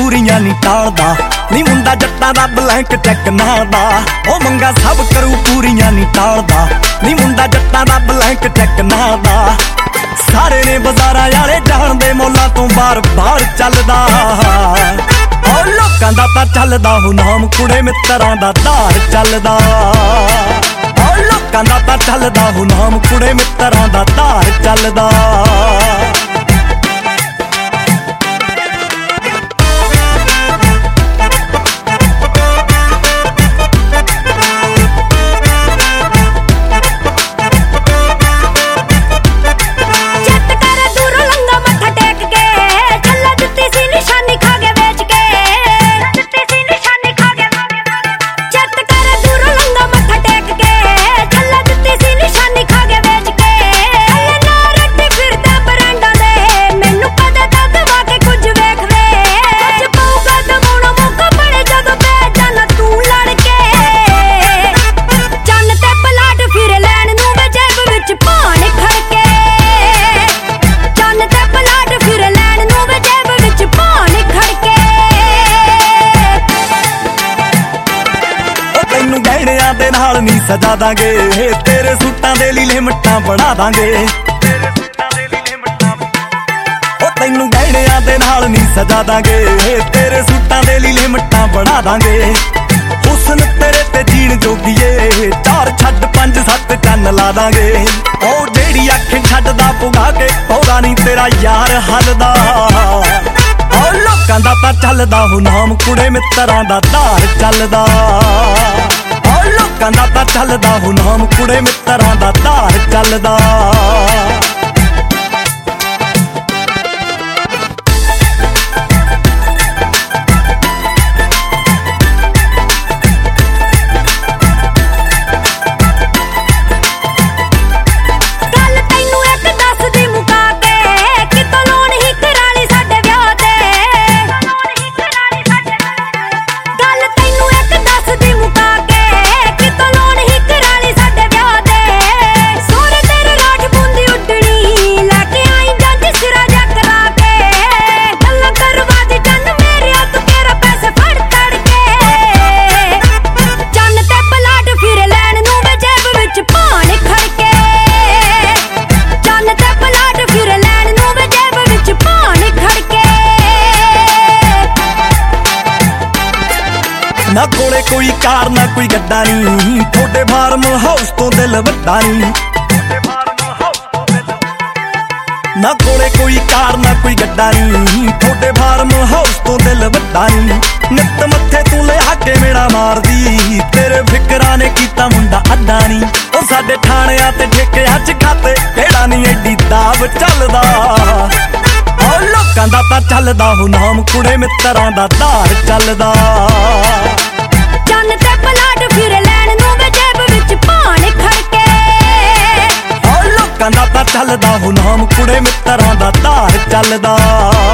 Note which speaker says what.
Speaker 1: ਪੂਰੀਆਂ ਨੀ ਟਾਲਦਾ ਨੀ ਮੁੰਡਾ ਜੱਟਾਂ ਦਾ ਬਲੈਂਕ ਚੈੱਕ ਨਾਲ ਦਾ ਉਹ ਮੰਗਾ ਸਭ ਕਰੂ ਪੂਰੀਆਂ ਨੀ ਟਾਲਦਾ ਨੀ ਮੁੰਡਾ ਜੱਟਾਂ ਦਾ ਬਲੈਂਕ ਚੈੱਕ ਨਾਲ ਦਾ ਸਾਰੇ ਨੇ ਬਾਜ਼ਾਰਾਂ ਵਾਲੇ ਜਾਣਦੇ ਮੌਲਾਂ ਤੋਂ ਬਾਰ-ਬਾਰ ਚੱਲਦਾ ਉਹ ਲੋਕਾਂ ਦਾ ਤਾਂ ਚੱਲਦਾ ਹੋ ਨਾਮ ਕੁੜੇ ਮਿੱਤਰਾਂ ਦਾ ਧਾਰ ਚੱਲਦਾ ਉਹ ਲੋਕਾਂ ਦਾ ਤਾਂ ਚੱਲਦਾ ਹੋ ਨਾਮ ਕੁੜੇ ਮਿੱਤਰਾਂ ਦਾ ਧਾਰ ਚੱਲਦਾ ਦੇ ਨਾਲ ਨੀ ਸਜਾ ਦਾਂਗੇ ਤੇਰੇ ਸੂਟਾਂ ਦੇ ਲਈ ਲਿਮਟਾਂ ਬਣਾ ਦਾਂਗੇ ਉਹ ਤੈਨੂੰ ਗਹਿਣਿਆਂ ਦੇ ਨਾਲ ਨੀ ਸਜਾ ਦਾਂਗੇ ਤੇਰੇ ਸੂਟਾਂ ਦੇ ਲਈ ਲਿਮਟਾਂ ਬਣਾ ਦਾਂਗੇ ਹੁਸਨ ਤੇਰੇ ਤੇ ਜੀਣ ਜੋਗੀਏ 4 ਛੱਡ 5 7 ਚੰਨ ਲਾ ਦਾਂਗੇ ਉਹ ਜਿਹੜੀ ਅੱਖ ਛੱਡਦਾ ਪੁਗਾ ਕੇ ਪੌੜਾ ਨੀ ਤੇਰਾ ਯਾਰ ਹੱਲਦਾ ਉਹ ਲੋਕਾਂ ਦਾ ਤਾਂ ਚੱਲਦਾ ਹੋ ਨਾਮ ਕੁੜੇ ਮਿੱਤਰਾਂ ਦਾ ਧਾਰ ਚੱਲਦਾ ਲੋਕਾਂ ਦਾ ਤਾਂ ਚੱਲਦਾ ਹੋ ਨਾਮ ਕੁੜੇ ਮਿੱਤਰਾਂ ਦਾ ਧਾਰ ਚੱਲਦਾ ਨਾ ਕੋਲੇ ਕੋਈ ਕਾਰ ਨਾ ਕੋਈ ਗੱਡਾ ਨੀ ਥੋੜੇ ਫਾਰਮ ਹਾਊਸ ਤੋਂ ਦਿਲ ਵੱਡਾ ਨੀ ਨਾ ਕੋਲੇ ਕੋਈ ਕਾਰ ਨਾ ਕੋਈ ਗੱਡਾ ਨੀ ਥੋੜੇ ਫਾਰਮ ਹਾਊਸ ਤੋਂ ਦਿਲ ਵੱਡਾ ਨੀ ਨਿੱਤ ਮੱਥੇ ਤੂੰ ਲਿਆ ਕੇ ਮੇਰਾ ਮਾਰਦੀ ਤੇਰੇ ਫਿਕਰਾਂ ਨੇ ਕੀਤਾ ਮੁੰਡਾ ਅੱਡਾ ਨੀ ਉਹ ਸਾਡੇ ਥਾਣਿਆਂ ਤੇ ਠੇਕਿਆਂ ਚ ਖਾਤੇ ਕਿਹੜਾ ਨੀ ਐਡੀ ਦਾਬ ਚੱਲਦਾ ਉਹ ਲੋਕਾਂ ਦਾ ਤਾਂ ਚੱਲਦਾ ਹੋ ਨਾਮ ਕੁੜੇ ਮਿੱਤਰਾਂ ਦਾ ਧਾਰ ਚੱਲਦਾ
Speaker 2: ਚੰਨ ਤੇ ਪਲਾਟ ਫਿਰ ਲੈਣ ਨੂੰ ਵੇ ਜੇਬ ਵਿੱਚ ਭਾਣ ਖੜਕੇ
Speaker 1: ਉਹ ਲੋਕਾਂ ਦਾ ਤਾਂ ਚੱਲਦਾ ਹੋ ਨਾਮ ਕੁੜੇ ਮਿੱਤਰਾਂ ਦਾ ਧਾਰ ਚੱਲਦਾ